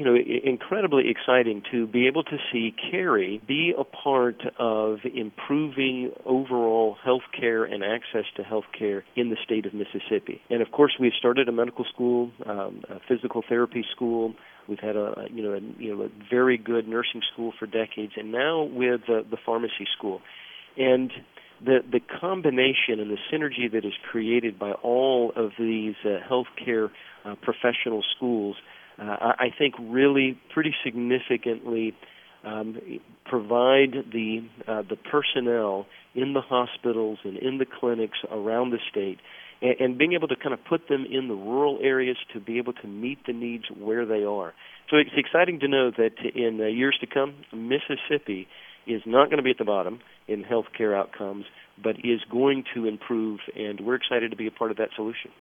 incredibly exciting to be able to see Cary be a part of improving overall health care and access to health care in the state of Mississippi. And of course, we've started a medical school, a physical therapy school. We've had a very good nursing school for decades, and now with the pharmacy school. And the combination and the synergy that is created by all of these healthcare professional schools, I think really pretty significantly provide the personnel in the hospitals and in the clinics around the state, and being able to kind of put them in the rural areas to be able to meet the needs where they are. So it's exciting to know that in years to come, Mississippi is not going to be at the bottom in healthcare outcomes, but is going to improve, and we're excited to be a part of that solution.